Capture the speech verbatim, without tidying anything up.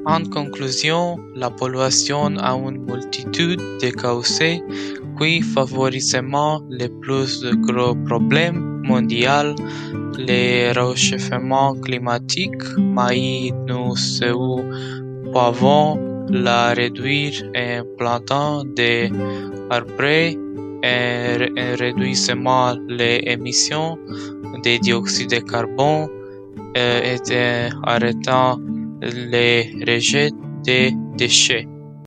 En conclusion, la pollution a une multitude de causes qui favorisement les plus gros problèmes mondiaux, le réchauffement climatique, mais nous pouvons la réduire en plantant des arbres, en réduisant les émissions de dioxyde de carbone et en arrêtant les rejets de déchets.